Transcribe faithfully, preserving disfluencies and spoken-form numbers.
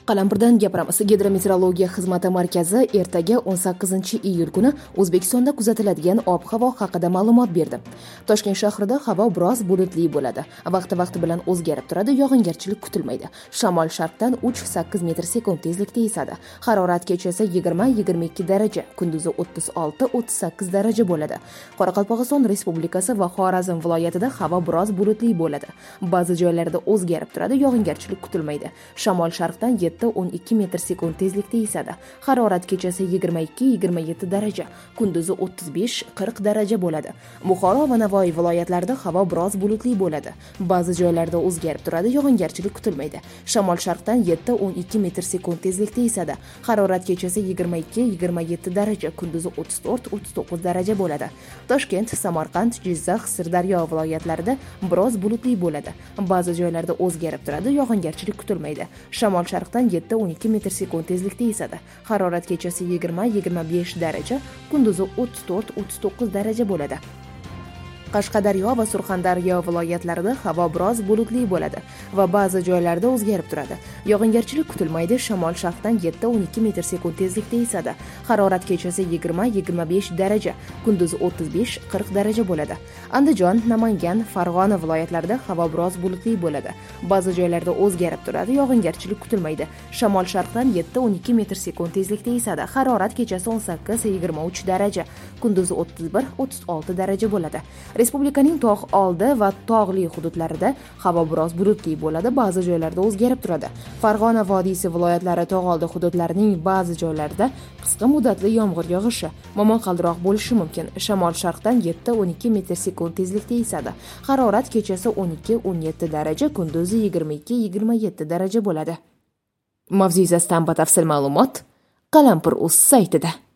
Qalampirdan gapiramiz. Gidrometeorologiya xizmati markazi ertaga o'n sakkizinchi iyul kuni O'zbekistonda kuzatiladigan ob-havo haqida ma'lumot berdi. Toshkent shahrida havo biroz bulutli bo'ladi. Vaqti-vaqti bilan o'zgarib turadi, yog'ingarchilik kutilmaydi. Shamol sharqdan uch sakkiz metr sekund tezlikda esadi. Harorat kechasi yigirma yigirma ikki daraja, kunduzi o'ttiz olti o'ttiz sakkiz daraja bo'ladi. Qoraqalpog'iston Respublikasi va Xorazm viloyatida havo biroz bulutli bo'ladi. Ba'zi joylarda o'zgarib turadi, yog'ingarchilik kutilmaydi. Shamol sharqdan yetti o'n ikki metr sekund tezlikda esadi. Harorat kechasi yigirma ikki yigirma yetti daraja, kunduzi o'ttiz besh qirq daraja bo'ladi. Buxoro va Navoiy viloyatlarida havo biroz bulutli bo'ladi. Ba'zi joylarda o'zgarib turadi, yog'ingarchilik kutilmaydi. Shamol sharqdan yetti o'n ikki metr sekund tezlikda esadi. Harorat kechasi yigirma ikki yigirma yetti daraja, kunduzi o'ttiz to'rt o'ttiz to'qqiz daraja bo'ladi. Toshkent, Samarqand, Jizzax, Sirdaryo viloyatlarida biroz bulutli bo'ladi. Ba'zi joylarda o'zgarib turadi, yog'ingarchilik kutilmaydi. Shamol sharqdan yetti o'n ikki metr sekund tezlikda esadi. Harorat kechasi yigirma yigirma besh daraja, kunduzi o'ttiz to'rt o'ttiz to'qqiz daraja bo'ladi. Qashqadaryo va Surxondaryo viloyatlarida havo biroz bulutli bo'ladi va ba'zi joylarda o'zgarib turadi. Yog'ingarchilik kutilmaydi. Shamol sharqdan yetti o'n ikki metr sekund tezlikda esadi. Harorat kechasi yigirma yigirma besh daraja, kunduzi o'ttiz besh qirq daraja bo'ladi. Andijon, Namangan, Farg'ona viloyatlarida havo biroz bulutli bo'ladi. Ba'zi joylarda o'zgarib turadi, yog'ingarchilik kutilmaydi. Shamol sharqdan yetti o'n ikki metr sekund tezlikda esadi. Harorat kechasi o'n sakkiz yigirma uch daraja, kunduzi o'ttiz bir o'ttiz olti daraja bo'ladi. Respublikaning tog' oldi va tog'li hududlarida havo biroz bulutli bo'ladi, ba'zi joylarda o'zgarib turadi. Farg'ona vodiysi viloyatlari tog' oldi hududlarining ba'zi joylarida qisqa muddatli yomg'ir yog'ishi, momaqaldiroq bo'lishi mumkin. Shamol sharqdan yetti o'n ikki metr sekund tezlikda esadi. Harorat kechasi o'n ikki o'n yetti daraja, kunduzi yigirma ikki yigirma yetti daraja bo'ladi. Mavzu yuzasidan batafsil ma'lumot Qalampir.uz saytida.